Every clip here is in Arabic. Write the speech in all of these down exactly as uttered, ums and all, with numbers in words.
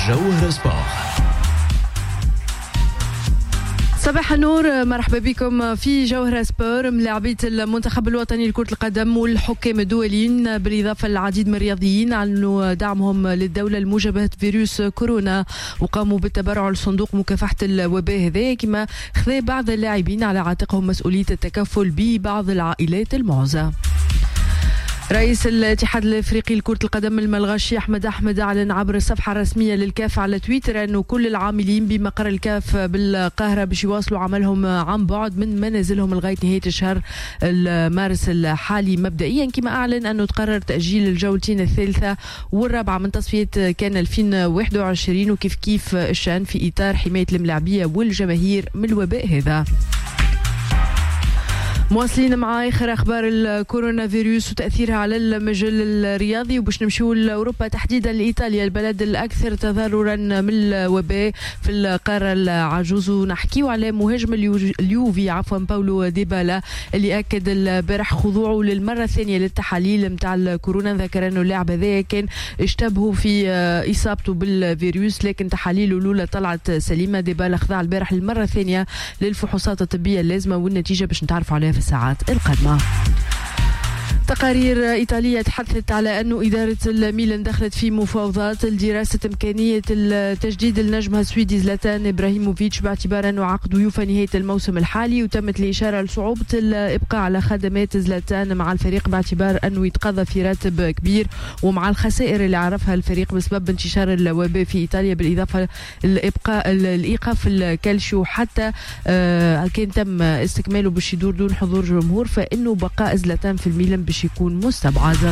جوهر سبور. صباح النور، مرحبا بكم في جوهر سبور. ملاعبية المنتخب الوطني لكرة القدم والحكام الدوليين بالإضافة للعديد من الرياضيين أعلنوا دعمهم للدولة لمواجهة فيروس كورونا، وقاموا بالتبرع لصندوق مكافحة الوباء هذا، كما خذا بعض اللاعبين على عاتقهم مسؤولية التكفل ببعض العائلات المعوزة. رئيس الاتحاد الافريقي لكرة القدم الملغاشي احمد احمد اعلن عبر الصفحة الرسمية للكاف على تويتر انه كل العاملين بمقر الكاف بالقاهرة باش يواصلوا عملهم عن بعد من منازلهم لغاية نهاية الشهر مارس الحالي مبدئيا، كما اعلن انه تقرر تأجيل الجولتين الثالثة والرابعة من تصفيات كان ألفين وواحد وعشرين، وكيف كيف الشأن في اطار حماية الملاعبية والجماهير من الوباء هذا. مواصلين مع اخر اخبار الكورونا فيروس وتاثيرها على المجال الرياضي، وباش نمشيو لاوروبا تحديدا لايطاليا البلد الاكثر تضررا من الوباء في القاره العجوز، ونحكيو على مهاجم اليوفي عفوا باولو ديبالا اللي اكد البارح خضوعه للمره الثانيه للتحاليل نتاع الكورونا. ذكر انه اللاعب هذا كان اشتبهوا في اصابته بالفيروس، لكن تحاليله الاولى طلعت سليمه. ديبالا خضع البارح للمره الثانيه للفحوصات الطبيه اللازمه، والنتيجه باش نتعرفوا عليها في الساعات القادمة. تقارير إيطالية تحدثت على أن إدارة الميلان دخلت في مفاوضات لدراسة إمكانية التجديد النجم السويدي زلاتان إبراهيموفيتش باعتبار أنه عقد يوفى نهاية الموسم الحالي، وتمت الإشارة لصعوبة الإبقاء على خدمات زلاتان مع الفريق باعتبار أنه يتقاضى في راتب كبير، ومع الخسائر اللي عرفها الفريق بسبب انتشار الوباء في إيطاليا، بالإضافة لإبقاء الإيقاف الكالشيو حتى كان تم استكماله باش يدور دون حضور جمهور، فإنه بقاء زلاتان في الميلان باش يكون مستبعد.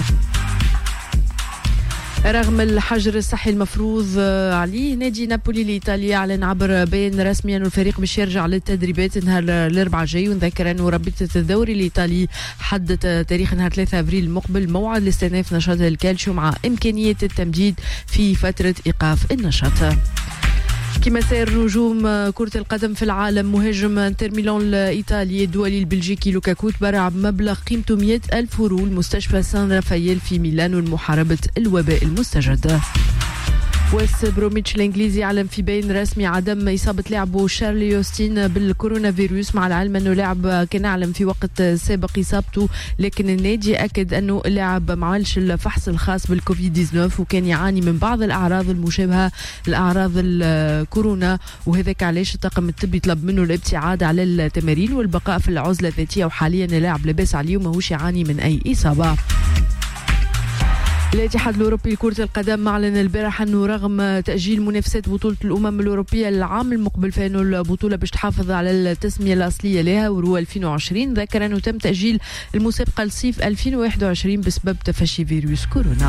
رغم الحجر الصحي المفروض عليه، نادي نابولي الإيطالي أعلن عبر بيان رسمي أنه الفريق باش يرجع للتدريبات نهار الأربعاء الجاي، ونذكر أنه رابطة الدوري الإيطالي حدد تاريخ نهار ثلاثة أبريل المقبل موعد لاستئناف نشاط الكالشيو مع إمكانية التمديد في فترة إيقاف النشاط. كما سير نجوم كرة القدم في العالم، مهاجم انتر ميلان الإيطالي الدولي البلجيكي لوكاكو تبرع بمبلغ قيمته مئة ألف يورو لمستشفى سان رافائيل في ميلانو لمحاربة الوباء المستجد. ويست بروميتش الانجليزي اعلن في بيان رسمي عدم اصابه لاعبه شارلي يوستين بالكورونا فيروس، مع العلم انه لاعب كان اعلم في وقت سابق اصابته، لكن النادي اكد انه اللاعب ما عملش الفحص الخاص بالكوفيد تسعة عشر وكان يعاني من بعض الاعراض المشابهه لاعراض الكورونا، وهذاك علاش الطاقم الطبي طلب منه الابتعاد على التمارين والبقاء في العزله الذاتيه، وحاليا اللاعب لاباس عليه وماهوش يعاني من اي اصابه. الاتحاد الأوروبي لكرة القدم أعلن البارح أنه رغم تأجيل منافسات بطولة الأمم الأوروبية العام المقبل، فإنه البطولة باش تحافظ على التسمية الأصلية لها ورو ألفين وعشرين. ذكر أنه تم تأجيل المسابقة لصيف ألفين وواحد وعشرين بسبب تفشي فيروس كورونا.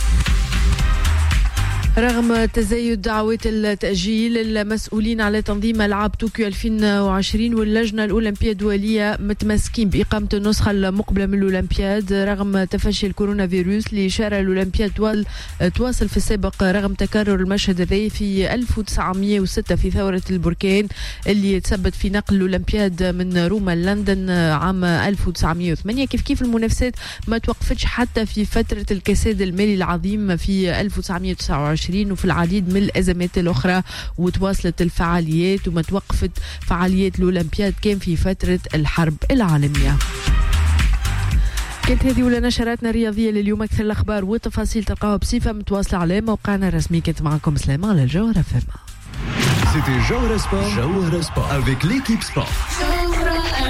رغم تزايد دعوات التأجيل، المسؤولين على تنظيم ألعاب طوكيو ألفين وعشرين واللجنة الأولمبية الدولية متمسكين بإقامة النسخة المقبلة من الأولمبياد رغم تفشي الكورونا فيروس. لإشارة الأولمبياد تواصل في السابق رغم تكرر المشهد هذا في ألف وتسعمئة وستة في ثورة البركان اللي تسبب في نقل الأولمبياد من روما لندن عام ألف وتسعمئة وثمانية. كيف كيف المنافسات ما توقفتش حتى في فترة الكساد المالي العظيم في ألف وتسعمئة وتسعة وعشرين وفي العديد من الأزمات الأخرى، وتواصلت الفعاليات وما توقفت فعاليات الأولمبياد كان في فترة الحرب العالمية. كانت هذه ولا نشراتنا الرياضية لليوم. أكثر الأخبار والتفاصيل تلقاوها بصفة متواصلة على موقعنا الرسمي. كنت معكم سلامة على الجوهر فما. C'était Jauhar Sport, Jauhar Sport avec l'équipe sport.